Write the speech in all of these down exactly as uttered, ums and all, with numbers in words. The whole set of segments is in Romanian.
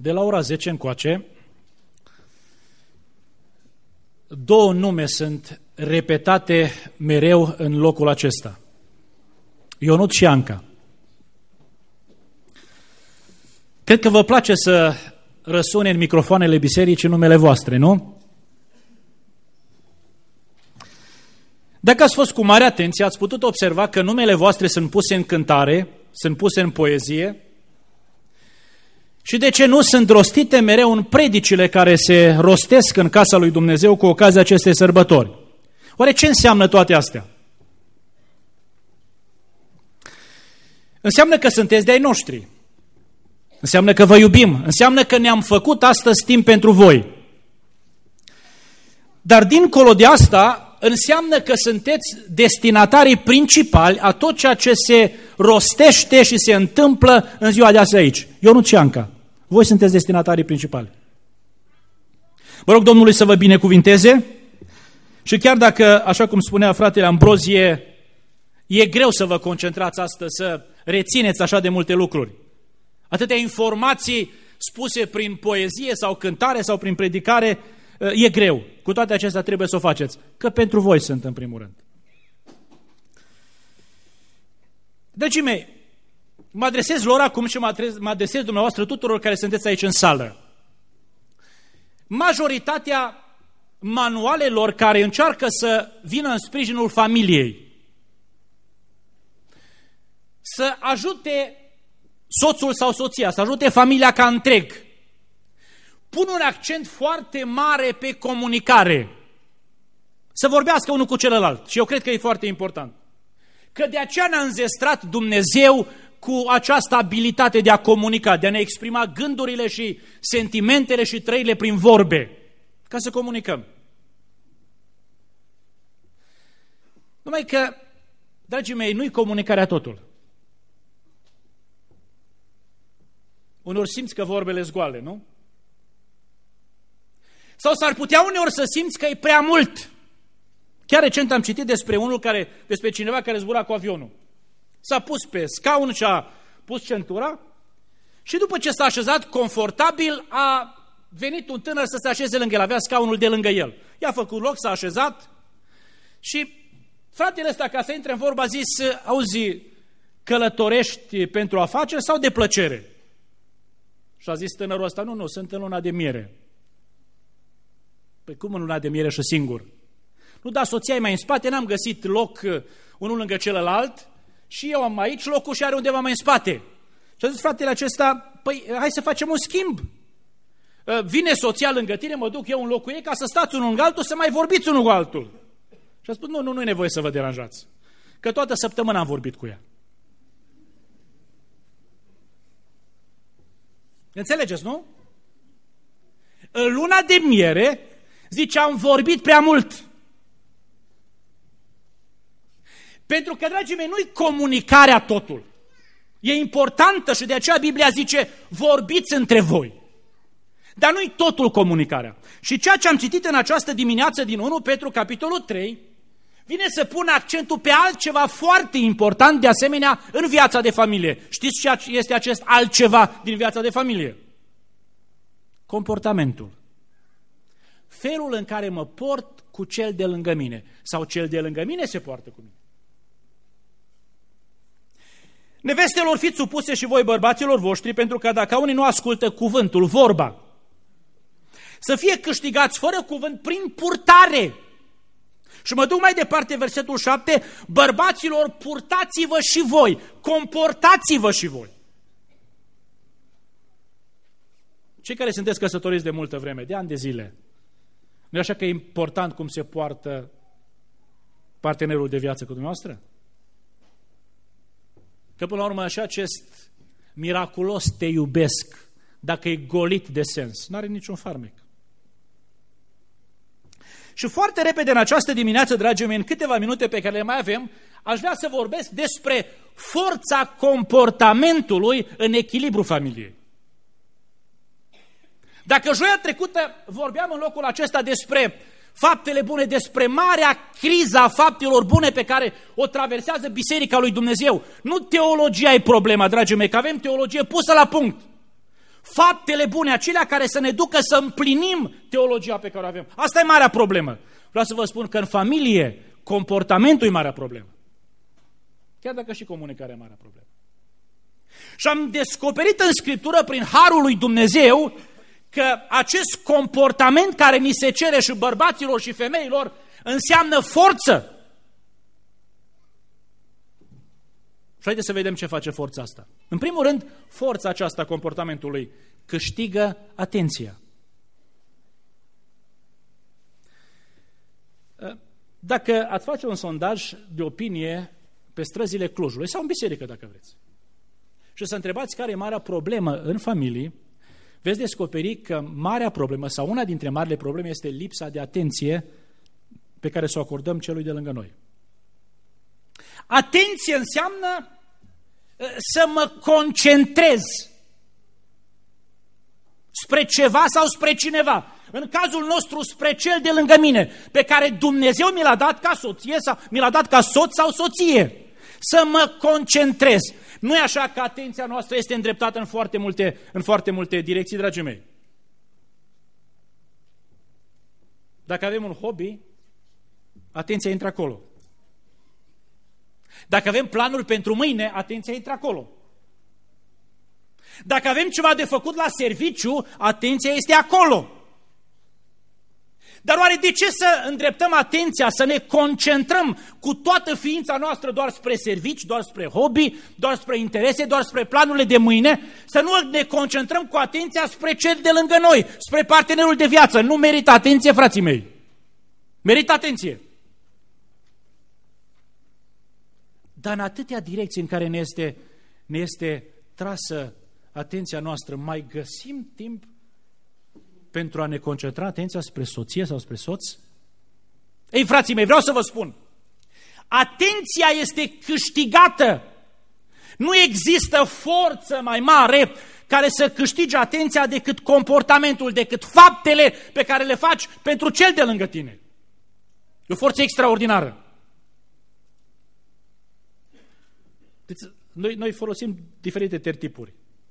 de la ora zece încoace, două nume sunt repetate mereu în locul acesta. Ionut și Anca. Cred că vă place să răsune în microfoanele bisericii numele voastre, nu? Dacă ați fost cu mare atenție, ați putut observa că numele voastre sunt puse în cântare, sunt puse în poezie și de ce nu sunt rostite mereu în predicile care se rostesc în casa lui Dumnezeu cu ocazia acestei sărbători. Oare ce înseamnă toate astea? Înseamnă că sunteți de-ai noștri. Înseamnă că vă iubim. Înseamnă că ne-am făcut astăzi timp pentru voi. Dar dincolo de asta, înseamnă că sunteți destinatarii principali a tot ceea ce se rostește și se întâmplă în ziua de azi aici. Ionut și Anca, voi sunteți destinatarii principali. Vă rog Domnului să vă binecuvinteze și chiar dacă, așa cum spunea fratele Ambrozie, e greu să vă concentrați astăzi, să rețineți așa de multe lucruri. Atâtea informații spuse prin poezie sau cântare sau prin predicare, e greu. Cu toate acestea trebuie să o faceți, că pentru voi sunt în primul rând. Dragii mei, mă adresez lor acum și mă adresez, mă adresez dumneavoastră tuturor care sunteți aici în sală. Majoritatea manualelor care încearcă să vină în sprijinul familiei, să ajute soțul sau soția, să ajute familia ca întreg, pun un accent foarte mare pe comunicare. Să vorbească unul cu celălalt. Și eu cred că e foarte important. Că de aceea ne-a înzestrat Dumnezeu cu această abilitate de a comunica, de a ne exprima gândurile și sentimentele și trăirile prin vorbe. Ca să comunicăm. Numai că, dragii mei, nu-i comunicarea totul. Uneori simți că vorbele sunt goale, nu? Sau s-ar putea uneori să simți că e prea mult. Chiar recent am citit despre unul care, despre cineva care zbura cu avionul. S-a pus pe scaun și a pus centura și după ce s-a așezat confortabil, a venit un tânăr să se așeze lângă el, avea scaunul de lângă el. I-a făcut loc, s-a așezat și fratele ăsta, ca să intre în vorbă, a zis: auzi, călătorești pentru afaceri sau de plăcere? Și a zis tânărul ăsta: nu, nu, sunt în luna de miere. Păi cum în luna de miere și singur? Nu, da, soția e mai în spate, n-am găsit loc unul lângă celălalt și eu am aici locul și are undeva mai în spate. Și a zis fratele acesta: păi hai să facem un schimb. Vine soția lângă tine, mă duc eu în locul ei ca să stați unul lângă altul, să mai vorbiți unul cu altul. Și a spus: nu, nu, nu e nevoie să vă deranjați, că toată săptămâna am vorbit cu ea. Înțelegeți, nu? În luna de miere, zice, am vorbit prea mult. Pentru că, dragii mei, nu-i comunicarea totul. E importantă și de aceea Biblia zice: vorbiți între voi. Dar nu-i totul comunicarea. Și ceea ce am citit în această dimineață din unu Petru, capitolul trei, vine să pună accentul pe altceva foarte important, de asemenea, în viața de familie. Știți ce este acest altceva din viața de familie? Comportamentul. Felul în care mă port cu cel de lângă mine. Sau cel de lângă mine se poartă cu mine. Nevestelor, fiți supuse și voi bărbaților voștri, pentru că dacă unii nu ascultă cuvântul, vorba, să fie câștigați fără cuvânt prin purtare. Și mă duc mai departe, versetul șapte, bărbaților, purtați-vă și voi, comportați-vă și voi. Cei care sunteți căsătoriți de multă vreme, de ani de zile, nu e așa că e important cum se poartă partenerul de viață cu dumneavoastră? Că până la urmă și acest miraculos te iubesc, dacă e golit de sens, n-are niciun farmec. Și foarte repede în această dimineață, dragii mei, în câteva minute pe care le mai avem, aș vrea să vorbesc despre forța comportamentului în echilibru familiei. Dacă joia trecută vorbeam în locul acesta despre faptele bune, despre marea criză a faptelor bune pe care o traversează Biserica lui Dumnezeu, nu teologia e problema, dragii mei, că avem teologie pusă la punct. faptele bune, acelea care să ne ducă să împlinim teologia pe care o avem. Asta e marea problemă. Vreau să vă spun că în familie comportamentul e marea problemă. Chiar dacă și comunicarea e marea problemă. Și am descoperit în Scriptură, prin harul lui Dumnezeu, că acest comportament care ni se cere și bărbaților și femeilor înseamnă forță. Și haideți să vedem ce face forța asta. În primul rând, forța aceasta comportamentului câștigă atenția. Dacă ați face un sondaj de opinie pe străzile Clujului sau în biserică, dacă vreți, și să întrebați care e marea problemă în familii, veți descoperi că marea problemă sau una dintre marile probleme este lipsa de atenție pe care să o acordăm celui de lângă noi. Atenție înseamnă să mă concentrez spre ceva sau spre cineva. În cazul nostru, spre cel de lângă mine, pe care Dumnezeu mi l-a dat ca soție sau mi l-a dat ca soț sau soție. Să mă concentrez. Nu e așa că atenția noastră este îndreptată în foarte multe, în foarte multe direcții, dragii mei. Dacă avem un hobby, atenția intră acolo. Dacă avem planuri pentru mâine, atenția intră acolo. Dacă avem ceva de făcut la serviciu, atenția este acolo. Dar oare de ce să îndreptăm atenția, să ne concentrăm cu toată ființa noastră doar spre servici, doar spre hobby, doar spre interese, doar spre planurile de mâine, să nu ne concentrăm cu atenția spre cel de lângă noi, spre partenerul de viață? Nu merită atenție, frații mei. Merită atenție. Dar în atâtea direcții în care ne este, ne este trasă atenția noastră, mai găsim timp pentru a ne concentra atenția spre soție sau spre soț? Ei, frații mei, vreau să vă spun, atenția este câștigată. Nu există forță mai mare care să câștige atenția decât comportamentul, decât faptele pe care le faci pentru cel de lângă tine. E o forță extraordinară. Deci, noi, noi folosim diferite tertipuri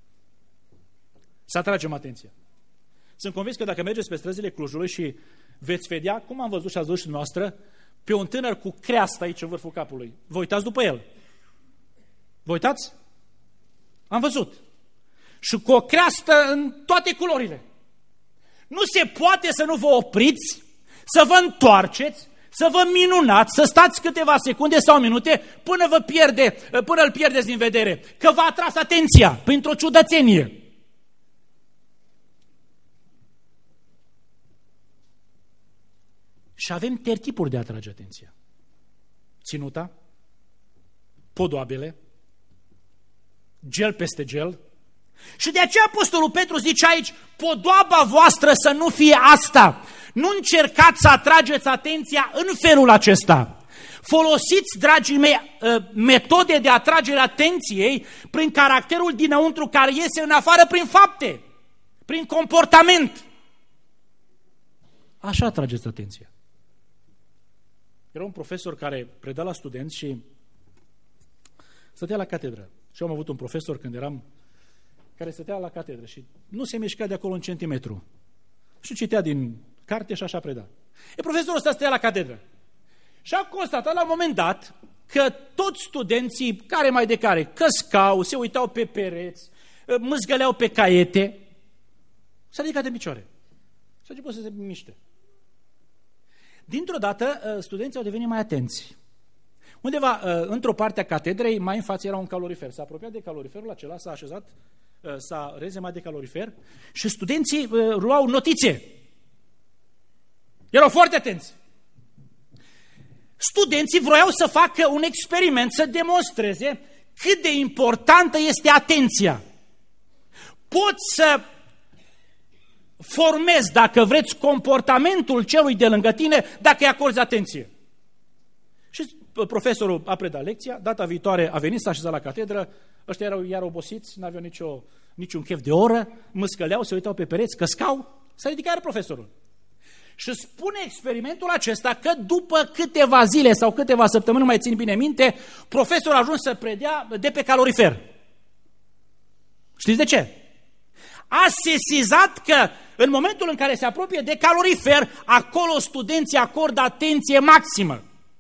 să atragem atenția. Sunt convins că dacă mergeți pe străzile Clujului și veți vedea, cum am văzut și ați văzut și noastră, pe un tânăr cu creastă aici în vârful capului, vă uitați după el. Vă uitați? Am văzut. Și cu o creastă în toate culorile. Nu se poate să nu vă opriți, să vă întoarceți, să vă minunați, să stați câteva secunde sau minute până vă pierde, până îl pierdeți din vedere, că v-a atras atenția printr-o ciudățenie. Și avem tertipuri de a atrage atenția. Ținuta, podoabele, gel peste gel. Și de aceea Apostolul Petru zice aici, podoaba voastră să nu fie asta. Nu încercați să atrageți atenția în felul acesta. Folosiți, dragii mei, metode de atragere atenției prin caracterul dinăuntru care iese în afară prin fapte, prin comportament. Așa atrageți atenția. Era un profesor care preda la studenți și stătea la catedră. Și eu am avut un profesor când eram, care stătea la catedră și nu se mișca de acolo un centimetru. Și citea din carte și așa preda. E profesorul ăsta stătea la catedră. Și a constatat la un moment dat că toți studenții, care mai de care, căscau, se uitau pe pereți, mâzgăleau pe caiete, s-a ridicat de picioare. Și a început să se miște. Dintr-o dată, studenții au devenit mai atenți. Undeva, într-o parte a catedrei, mai în față era un calorifer. S-a apropiat de caloriferul acela, s-a așezat, s-a rezemat de calorifer și studenții luau notițe. Erau foarte atenți. Studenții vroiau să facă un experiment, să demonstreze cât de importantă este atenția. Poți să formezi, dacă vreți, comportamentul celui de lângă tine, dacă îi acorzi atenție. Și profesorul a predat lecția, data viitoare a venit, s-a așezat la catedră, ăștia erau iar obosiți, n-aveau nicio, niciun chef de oră, mâscăleau, se uitau pe pereți, căscau, s-a ridicat iar profesorul. Și spune experimentul acesta că după câteva zile sau câteva săptămâni, nu mai țin bine minte, profesorul a ajuns să predea de pe calorifer. Știți de ce? a sesizat că în momentul în care se apropie de calorifer, acolo studenții acordă atenție maximă.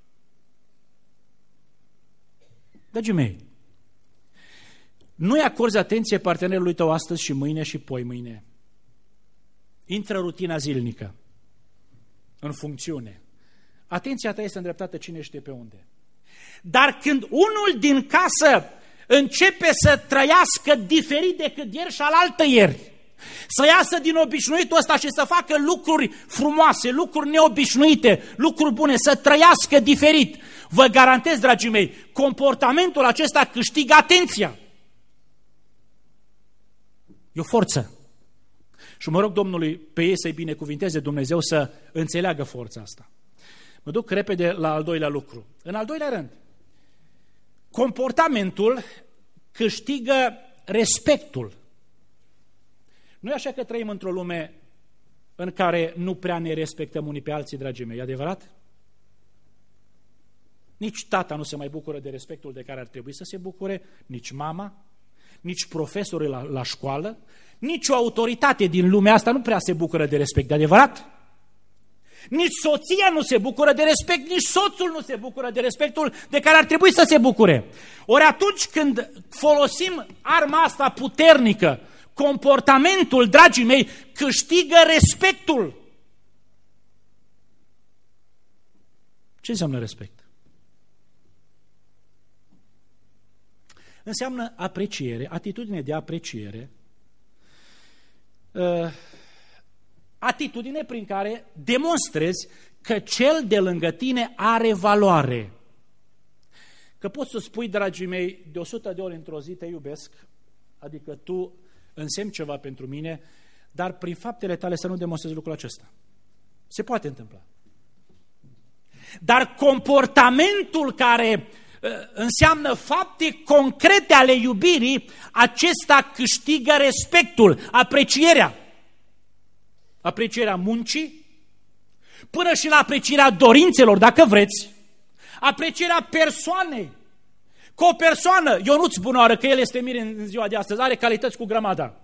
Dragii mei, nu-i acorzi atenție partenerului tău astăzi și mâine și poi mâine. Intră rutina zilnică, în funcțiune. Atenția ta este îndreptată cine știe pe unde. Dar când unul din casă începe să trăiască diferit decât ieri și alaltă ieri, să iasă din obișnuitul ăsta și să facă lucruri frumoase, lucruri neobișnuite, lucruri bune, să trăiască diferit, vă garantez, dragii mei, comportamentul acesta câștigă atenția. E o forță. Și mă rog Domnului pe ei să-i binecuvinteze Dumnezeu să înțeleagă forța asta. Mă duc repede la al doilea lucru. În al doilea rând, comportamentul câștigă respectul. Nu e așa că trăim într-o lume în care nu prea ne respectăm unii pe alții, dragii mei, e adevărat? Nici tata nu se mai bucură de respectul de care ar trebui să se bucure, nici mama, nici profesorii la, la școală, nici o autoritate din lumea asta nu prea se bucură de respect, de adevărat? Nici soția nu se bucură de respect, nici soțul nu se bucură de respectul de care ar trebui să se bucure. Ori atunci când folosim arma asta puternică, comportamentul, dragii mei, câștigă respectul. Ce înseamnă respect? Înseamnă apreciere, atitudine de apreciere, uh, atitudine prin care demonstrezi că cel de lângă tine are valoare. Că poți să spui, dragii mei, de o sută de ori într-o zi te iubesc, adică tu însemni ceva pentru mine, dar prin faptele tale să nu demonstrezi lucrul acesta. Se poate întâmpla. Dar comportamentul care uh, înseamnă fapte concrete ale iubirii, acesta câștigă respectul, aprecierea. Aprecierea muncii, până și la aprecierea dorințelor, dacă vreți, aprecierea persoanei. Că o persoană, Ionuț Bunoară, că el este mir în ziua de astăzi, are calități cu grămada,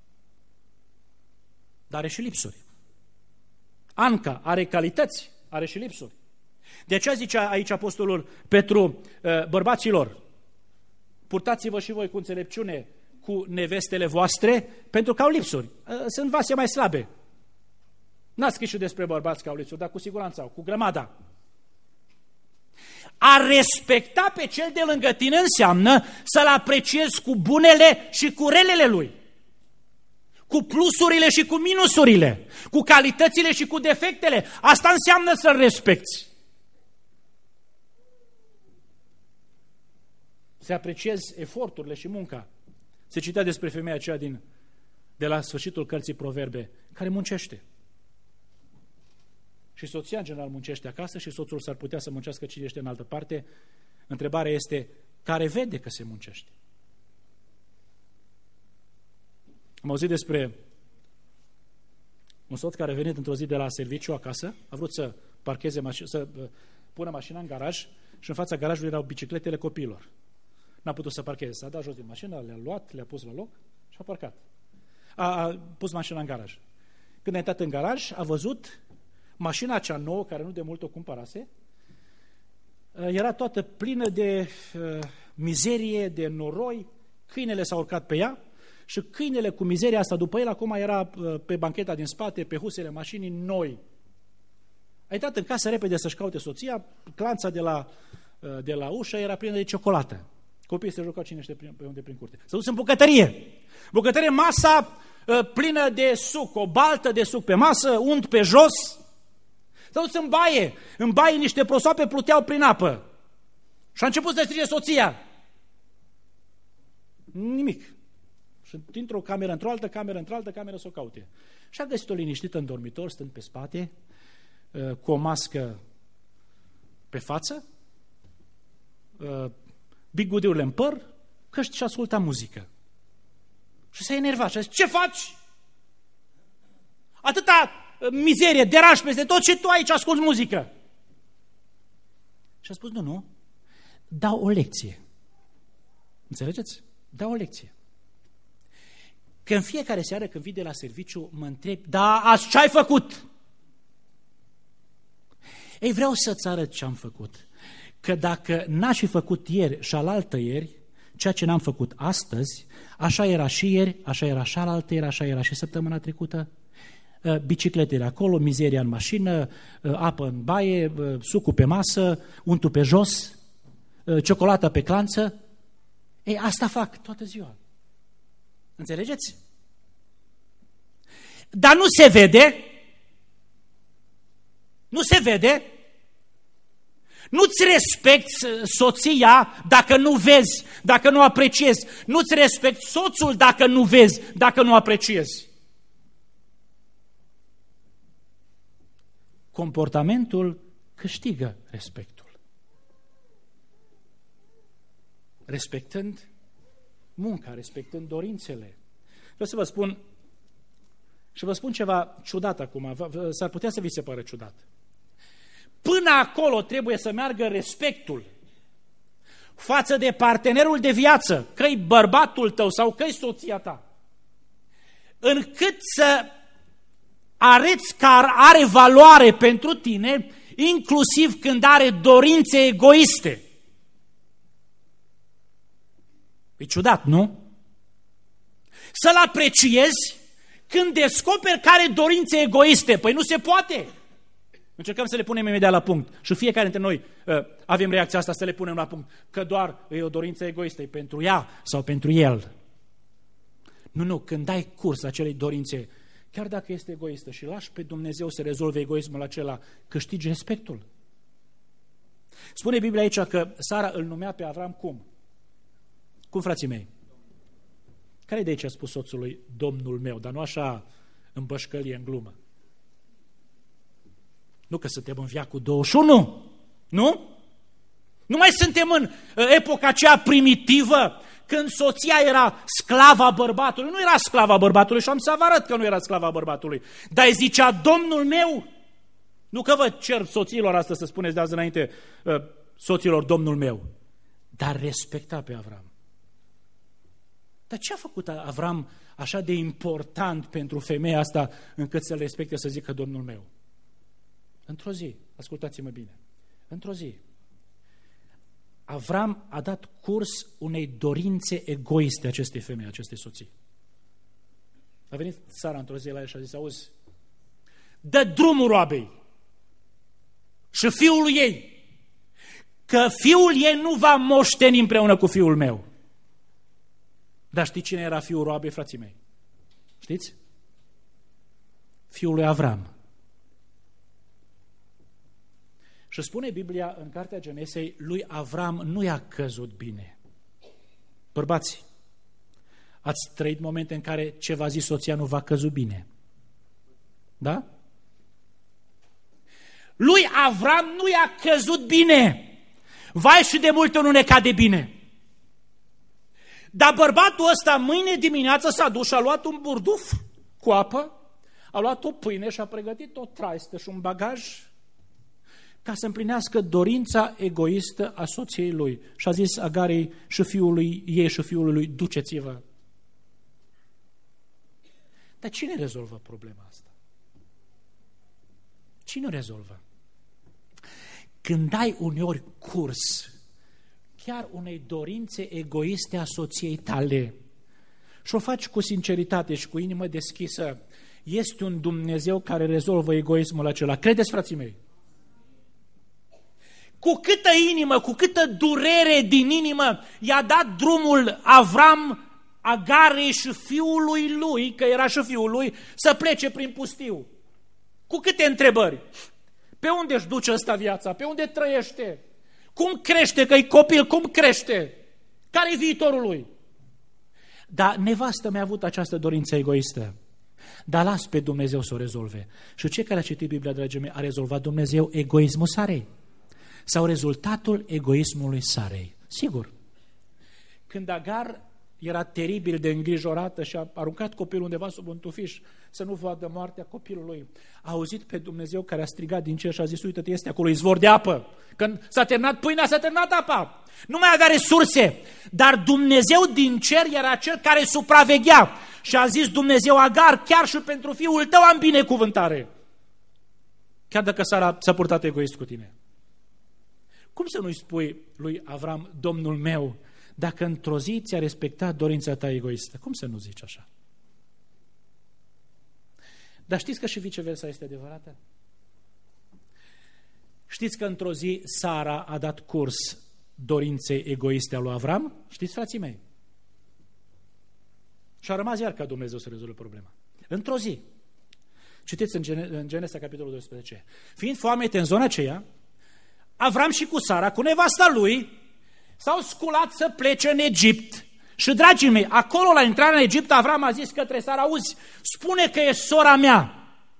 dar are și lipsuri. Anca are calități, are și lipsuri. De aceea zice aici apostolul Petru, bărbaților, purtați-vă și voi cu înțelepciune cu nevestele voastre, pentru că au lipsuri. Sunt vase mai slabe. N-ați scris și despre bărbați că au lipsuri, dar cu siguranță au, cu grămada. A respecta pe cel de lângă tine înseamnă să-l apreciezi cu bunele și cu relele lui, cu plusurile și cu minusurile, cu calitățile și cu defectele. Asta înseamnă să-l respecti. Să apreciezi eforturile și munca. Se citea despre femeia aceea din, de la sfârșitul cărții Proverbe, care muncește. Și soția în general muncește acasă și soțul s-ar putea să muncească cine este în altă parte. Întrebarea este, care vede că se muncește? Am auzit despre un soț care a venit într-o zi de la serviciu acasă, a vrut să parcheze mașina, să pună mașina în garaj și în fața garajului erau bicicletele copiilor. N-a putut să parcheze, s-a dat jos din mașină, le-a luat, le-a pus la loc și a parcat. A, a pus mașina în garaj. Când a intrat în garaj, a văzut mașina cea nouă, care nu de mult o cumpărase, era toată plină de uh, mizerie, de noroi, câinele s-a urcat pe ea și câinele cu mizeria asta după el acum era uh, pe bancheta din spate, pe husele mașinii noi. A intrat în casă repede să-și caute soția, clanța de la, uh, de la ușă era plină de ciocolată. Copiii se jucau cine știe pe unde prin curte. S-a dus în bucătărie. Bucătărie, masa uh, plină de suc, o baltă de suc pe masă, unt pe jos. S-a dus în baie. În baie niște prosoape pluteau prin apă. Și a început să strige soția. Nimic. Și dintr-o cameră într-o altă cameră, într-o altă cameră să o caute. Și a găsit-o liniștită în dormitor, stând pe spate, cu o mască pe față, bigudiurile în păr, căști și asculta muzică. Și s-a enervat și a zis, ce faci? Atâta mizerie, deranj peste tot și tu aici asculți muzică. Și a spus, nu, nu, dau o lecție. Înțelegeți? Dau o lecție. că în fiecare seară când vii de la serviciu mă întreb, da, azi ce ai făcut? Ei, vreau să-ți arăt ce am făcut. Că dacă n-aș fi făcut ieri și alaltă ieri, ceea ce n-am făcut astăzi, așa era și ieri, așa era și alaltă ieri, așa era și săptămâna trecută. Bicicletele acolo, mizeria în mașină, apă în baie, sucul pe masă, untul pe jos, ciocolată pe clanță. Ei, asta fac toată ziua. Înțelegeți? Dar nu se vede, nu se vede, nu-ți respecti soția dacă nu vezi, dacă nu apreciezi, nu-ți respecti soțul dacă nu vezi, dacă nu apreciezi. Comportamentul câștigă respectul. Respectând munca, respectând dorințele. Vreau să vă spun, și vă spun ceva ciudat acum, s-ar putea să vi se pară ciudat. Până acolo trebuie să meargă respectul față de partenerul de viață, că-i bărbatul tău sau că-i soția ta, încât să arăți că are valoare pentru tine, inclusiv când are dorințe egoiste. E ciudat, nu? Să-l apreciezi când descoperi că are dorințe egoiste. Păi nu se poate! Încercăm să le punem imediat la punct. Și fiecare dintre noi uh, avem reacția asta să le punem la punct. Că doar e o dorință egoistă, e pentru ea sau pentru el. Nu, nu, când dai curs acelei dorințe, chiar dacă este egoistă și lași pe Dumnezeu să rezolve egoismul acela, câștigi respectul. Spune Biblia aici că Sara îl numea pe Avram cum? Cum, frații mei? Care de aici a spus soțului Domnul meu, dar nu așa în bășcălie, în glumă? Nu că suntem în veacul douăzeci și unu, nu? Nu mai suntem în epoca aceea primitivă, când soția era sclava bărbatului. Nu era sclava bărbatului și am să vă arăt că nu era sclava bărbatului. Dar îi zicea, Domnul meu, nu că vă cer soților asta să spuneți de azi înainte, soților, Domnul meu, dar respecta pe Avram. Dar ce a făcut Avram așa de important pentru femeia asta încât să-l respecte, să zică Domnul meu? Într-o zi, ascultați-mă bine, într-o zi, Avram a dat curs unei dorințe egoiste acestei femei, acestei soții. A venit Sara într-o zi la el și a zis, auzi, dă drumul roabei și fiul ei, că fiul ei nu va moșteni împreună cu fiul meu. Dar știi cine era fiul roabei, frații mei? Știți? Fiul lui Avram. Și spune Biblia în cartea Genesei, lui Avram nu i-a căzut bine. Bărbați, ați trăit momente în care ce v-a zis soția nu v-a căzut bine. Da? Lui Avram nu i-a căzut bine. Vai și de multe nu ne cade bine. Dar bărbatul ăsta mâine dimineață s-a dus și a luat un burduf cu apă, a luat o pâine și a pregătit o traistă și un bagaj ca să împlinească dorința egoistă a soției lui. Și a zis Agarei și fiului ei și fiului lui, duceți-vă. Dar cine rezolvă problema asta? Cine o rezolvă? Când dai uneori curs chiar unei dorințe egoiste a soției tale și o faci cu sinceritate și cu inimă deschisă, este un Dumnezeu care rezolvă egoismul acela. Credeți, frații mei? Cu câtă inimă, cu câtă durere din inimă i-a dat drumul Avram Agarei și fiului lui, că era și fiul lui, să plece prin pustiu. Cu câte întrebări? Pe unde își duce ăsta viața? Pe unde trăiește? Cum crește? Că-i copil, cum crește? Care-i viitorul lui? Dar nevastă mi-a avut această dorință egoistă. Dar las pe Dumnezeu să o rezolve. Și ce care a citit Biblia, dragii mei, a rezolvat Dumnezeu egoismul Sarei? Sau rezultatul egoismului Sarei? Sigur. Când Agar era teribil de îngrijorată și a aruncat copilul undeva sub un tufiș să nu vadă moartea copilului. A auzit pe Dumnezeu care a strigat din cer și a zis, uite-te, este acolo izvor de apă. Când s-a terminat pâinea, s-a terminat apa. Nu mai avea resurse, dar Dumnezeu din cer era cel care supraveghea. Și a zis Dumnezeu, Agar, chiar și pentru fiul tău am binecuvântare. Chiar dacă Sara s-a purtat egoist cu tine. Cum să nu-i spui lui Avram, Domnul meu, dacă într-o zi ți-a respectat dorința ta egoistă? Cum să nu zici așa? Dar știți că și viceversa este adevărată? Știți că într-o zi Sara a dat curs dorinței egoiste a lui Avram? Știți, frații mei? Și a rămas iar ca Dumnezeu să rezolve problema. Într-o zi. Citiți în, Gene- în Genesa, capitolul doisprezece. Fiind foamete în zona aceea, Avram și cu Sara, cu nevasta lui, s-au sculat să plece în Egipt. Și, dragii mei, acolo la intrarea în Egipt, Avram a zis către Sara, auzi, spune că e sora mea.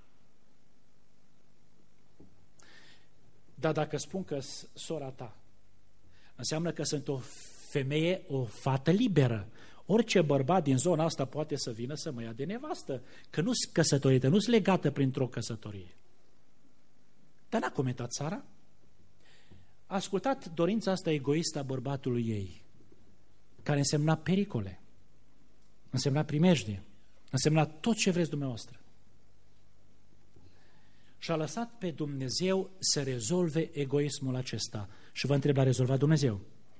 Dar dacă spun că sora ta, înseamnă că sunt o femeie, o fată liberă. Orice bărbat din zona asta poate să vină să mă ia de nevastă, că nu sunt căsătorită, nu sunt legată printr-o căsătorie. Dar n-a comentat Sara. A ascultat dorința asta egoistă a bărbatului ei, care însemna pericole, însemna primejdie, însemna tot ce vreți dumneavoastră. Și a lăsat pe Dumnezeu să rezolve egoismul acesta. Și vă întreb, l-a rezolvat Dumnezeu?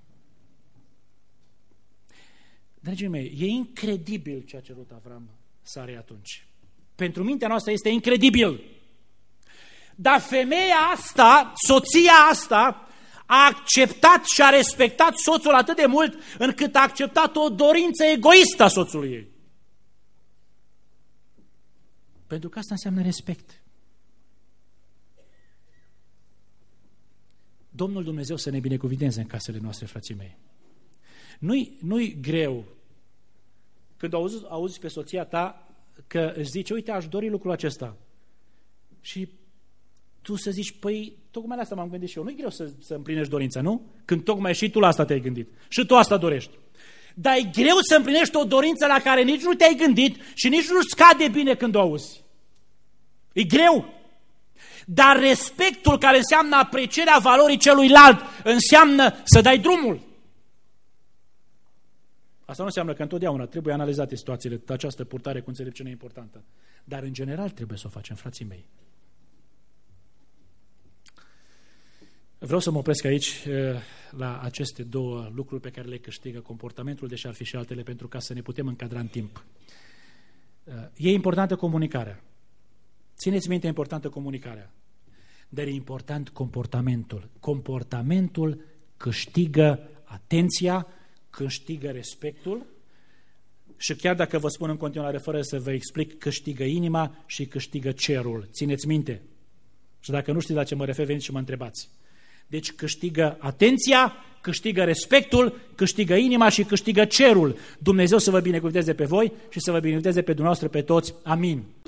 Dragii mei, e incredibil ce a cerut Avram Sarei atunci. Pentru mintea noastră este incredibil. Dar femeia asta, soția asta, a acceptat și a respectat soțul atât de mult încât a acceptat o dorință egoistă a soțului ei. Pentru că asta înseamnă respect. Domnul Dumnezeu să ne binecuvinteze în casele noastre, frații mei. Nu-i, nu-i greu când auzi, auzi pe soția ta că își zice, uite, aș dori lucrul acesta. Și tu să zici, păi, tocmai la asta m-am gândit și eu. Nu-i greu să, să împlinești dorința, nu? Când tocmai și tu la asta te-ai gândit. Și tu asta dorești. Dar e greu să împlinești o dorință la care nici nu te-ai gândit și nici nu scade bine când o auzi. E greu. Dar respectul, care înseamnă aprecierea valorii celuilalt, înseamnă să dai drumul. Asta nu înseamnă că întotdeauna trebuie analizate situațiile, această purtare cu înțelepciune importantă. Dar în general trebuie să o facem, frații mei. Vreau să mă opresc aici la aceste două lucruri pe care le câștigă comportamentul, deși ar fi și altele, pentru ca să ne putem încadra în timp. E importantă comunicarea. Țineți minte, e importantă comunicarea. Dar e important comportamentul. Comportamentul câștigă atenția, câștigă respectul și chiar dacă vă spun în continuare, fără să vă explic, câștigă inima și câștigă cerul. Țineți minte. Și dacă nu știți la ce mă refer, veniți și mă întrebați. Deci câștigă atenția, câștigă respectul, câștigă inima și câștigă cerul. Dumnezeu să vă binecuvânteze pe voi și să vă binecuvânteze pe dumneavoastră pe toți. Amin.